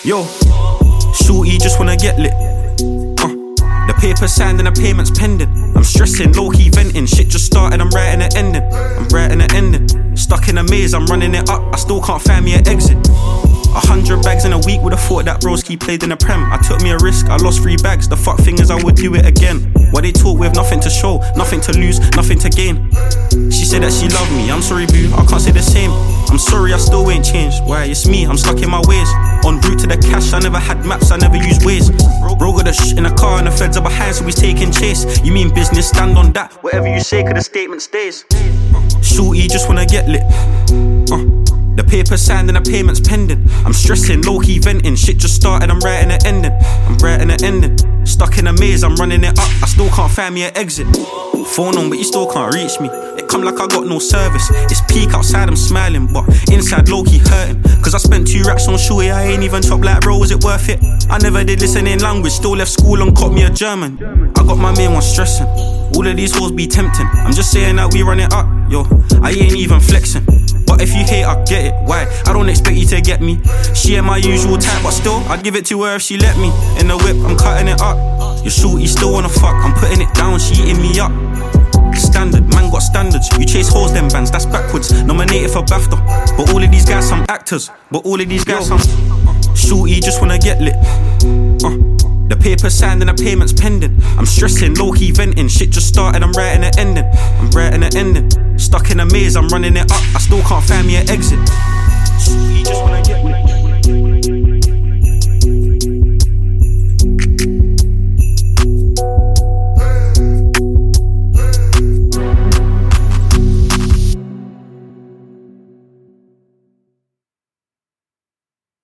Yo, shorty just wanna get lit. The paper's signed and the payment's pending. I'm stressing, low-key venting. Shit just started, I'm writing an ending. Stuck in a maze, I'm running it up. I still can't find me an exit. 100 bags in a week, would've thought that broski played in the Prem. I took me a risk, I lost 3 bags. The fuck thing is I would do it again. Why they talk with nothing to show, nothing to lose, nothing to gain. She said that she loved me, I'm sorry boo, I can't say the same. I'm sorry I still ain't changed, why it's me, I'm stuck in my ways. En route to the cash, I never had maps, I never used Waze. Bro got the in a car and the feds are behind, so he's taking chase. You mean business, stand on that, whatever you say, cause the statement stays. Shorty just wanna get lit. The paper's signed and the payment's pending. I'm stressing, low-key venting. Shit just started, I'm writing an ending. Stuck in a maze, I'm running it up. I still can't find me an exit. Phone on, but you still can't reach me. It come like I got no service. It's peak outside, I'm smiling, but inside low-key hurting. Cause I spent 2 racks on shorty, I ain't even chopped like bro, was it worth it? I never did listen in language, still left school and caught me a German. I got my main one stressing. All of these hoes be tempting. I'm just saying that we run it up, yo. I ain't even flexing. But if you hate, I get it. Why? I don't expect you to get me. She ain't my usual type, but still, I'd give it to her if she let me. In the whip, I'm cutting it up. Your shorty still wanna fuck. I'm putting it down, she eating me up. Standard, man got standards. You chase hoes, them bands, that's backwards. Nominated for BAFTA. But all of these guys, some actors. Shorty just wanna get lit. The paper's signed and the payment's pending. I'm stressing, low-key venting. Shit just started, I'm writing an ending. Stuck in a maze, I'm running it up. I still can't find me an exit.